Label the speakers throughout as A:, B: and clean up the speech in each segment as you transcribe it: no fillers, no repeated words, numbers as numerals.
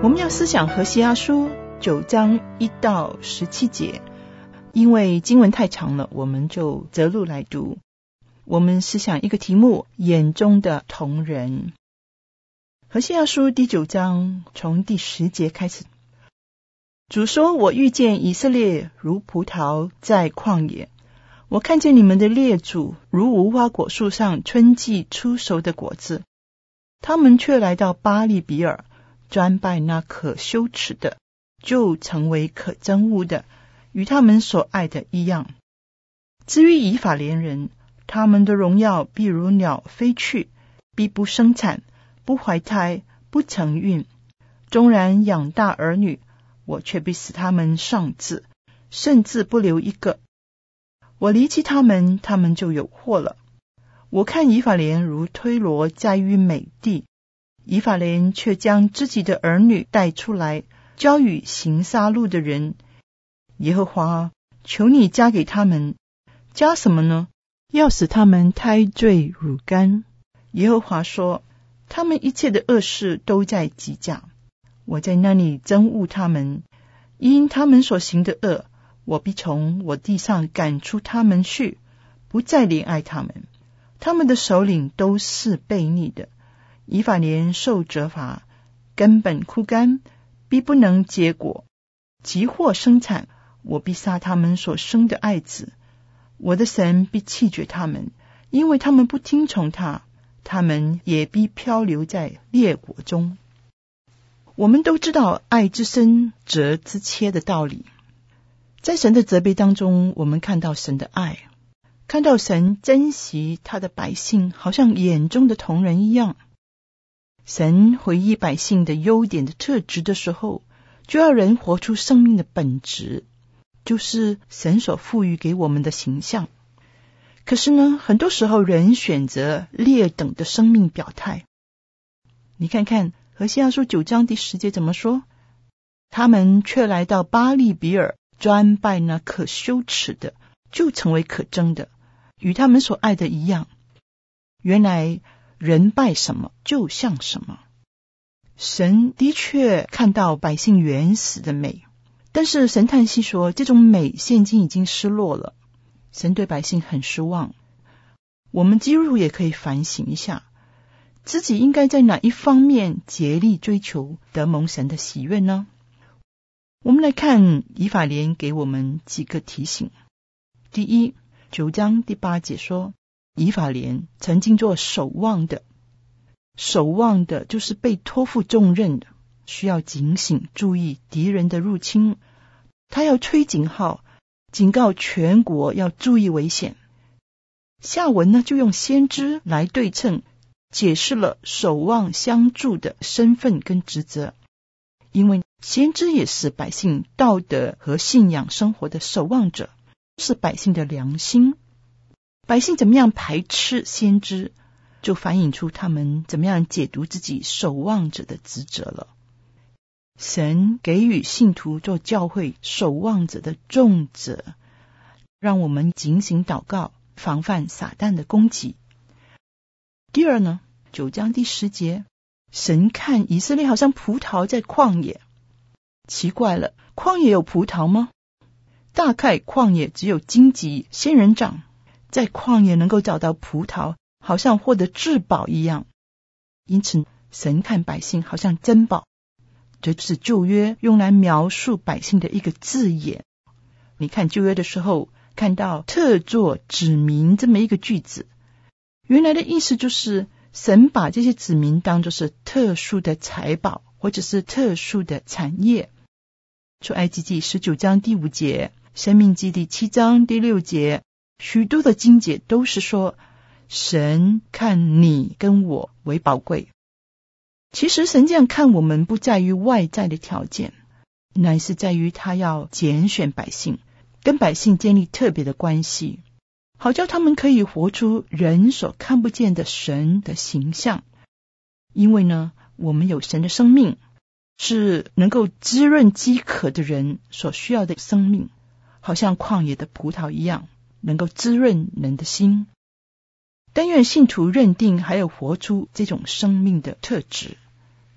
A: 们要思想何西阿书9章1到17节，因为经文太长了，我们就择录来读。我们思想一个题目：眼中的瞳人。何西阿书第9章从第10节开始。主说，我遇见以色列如葡萄在旷野，我看见你们的列祖如无花果树上春季出熟的果子，他们却来到巴利比尔，专拜那可羞耻的，就成为可憎恶的，与他们所爱的一样。至于以法莲人，他们的荣耀必如鸟飞去，必不生产，不怀胎，不成孕。终然养大儿女，我却必使他们丧志，甚至不留一个。我离弃他们，他们就有祸了。我看以法莲如推罗在于美地，以法莲却将自己的儿女带出来，交与行杀戮的人。耶和华，求你加给他们，加什么呢？要使他们胎坠乳干。耶和华说，他们一切的恶事都在吉甲，我在那里憎恶他们，因他们所行的恶，我必从我地上赶出他们去，不再怜爱他们。他们的首领都是悖逆的，以法莲受责罚，根本枯干，必不能结果。即或生产，我必杀他们所生的爱子。我的神必弃绝他们，因为他们不听从他，他们也必漂流在列国中。我们都知道爱之深，责之切的道理。在神的责备当中，我们看到神的爱，看到神珍惜他的百姓，好像眼中的瞳人一样。神回忆百姓的优点的特质的时候，就要人活出生命的本质，就是神所赋予给我们的形象。可是呢，很多时候人选择劣等的生命表态。你看看何西阿书9章第10节怎么说？他们却来到巴利比尔，专拜那可羞耻的，就成为可憎的，与他们所爱的一样。原来人拜什么就像什么。神的确看到百姓原始的美，但是神叹息说，这种美现今已经失落了。神对百姓很失望。我们基督徒也可以反省一下，自己应该在哪一方面竭力追求得蒙神的喜悦呢？我们来看以法莲给我们几个提醒。第一，9章第8节说，以法莲曾经做守望的。守望的就是被托付重任的，需要警醒注意敌人的入侵。他要吹警号，警告全国要注意危险。下文呢，就用先知来对称，解释了守望相助的身份跟职责。因为先知也是百姓道德和信仰生活的守望者，是百姓的良心。百姓怎么样排斥先知，就反映出他们怎么样解读自己守望者的职责了。神给予信徒做教会守望者的重责，让我们警醒祷告，防范撒旦的攻击。第二呢，9章第10节，神看以色列好像葡萄在旷野。奇怪了，旷野有葡萄吗？大概旷野只有荆棘、仙人掌，在旷野能够找到葡萄，好像获得至宝一样。因此神看百姓好像珍宝，这就是旧约用来描述百姓的一个字眼。你看旧约的时候，看到特作子民这么一个句子，原来的意思就是神把这些子民当作是特殊的财宝，或者是特殊的产业。出埃及记19章第5节，申命记第7章第6节，许多的经节都是说神看你跟我为宝贵。其实神这样看我们，不在于外在的条件，乃是在于他要拣选百姓，跟百姓建立特别的关系，好叫他们可以活出人所看不见的神的形象。因为呢，我们有神的生命，是能够滋润饥渴的人所需要的生命，好像旷野的葡萄一样，能够滋润人的心。但愿信徒认定还有活出这种生命的特质，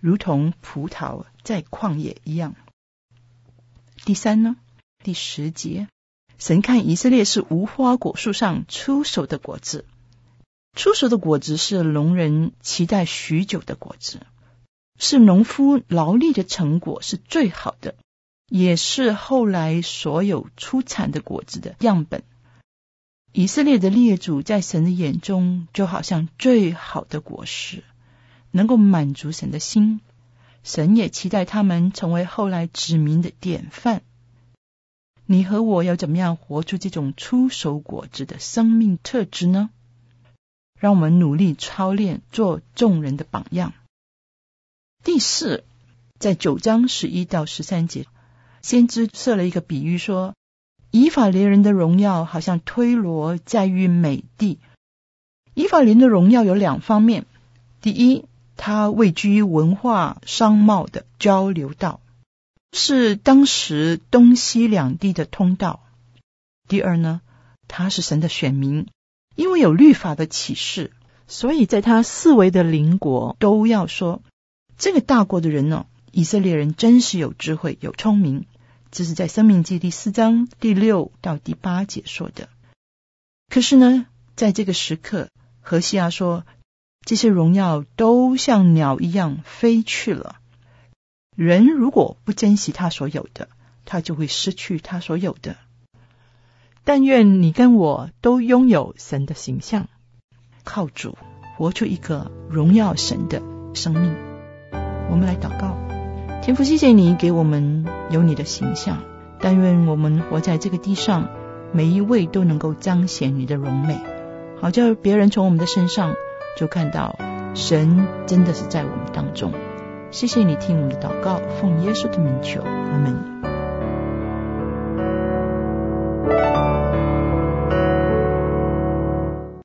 A: 如同葡萄在旷野一样。第三呢，第10节，神看以色列是无花果树上出熟的果子。出熟的果子是农人期待许久的果子，是农夫劳力的成果，是最好的，也是后来所有出产的果子的样本。以色列的列祖在神的眼中就好像最好的果实，能够满足神的心。神也期待他们成为后来子民的典范。你和我要怎么样活出这种出熟果子的生命特质呢？让我们努力操练，做众人的榜样。第4，在9章11到13节，先知设了一个比喻说，以法莲人的荣耀好像推罗在于美地。以法莲的荣耀有2方面，第一，他位居文化商贸的交流道，是当时东西两地的通道。第二呢，他是神的选民，因为有律法的启示，所以在他四围的邻国都要说，这个大国的人呢，以色列人真是有智慧有聪明。这是在申命记第4章第6到第8节说的。可是呢，在这个时刻，何西阿说，这些荣耀都像鸟一样飞去了。人如果不珍惜他所有的，他就会失去他所有的。但愿你跟我都拥有神的形象，靠主活出一个荣耀神的生命。我们来祷告。天父，谢谢你给我们有你的形象，但愿我们活在这个地上，每一位都能够彰显你的荣美，好叫别人从我们的身上就看到神真的是在我们当中。谢谢你听我们的祷告，奉耶稣的名求，阿们。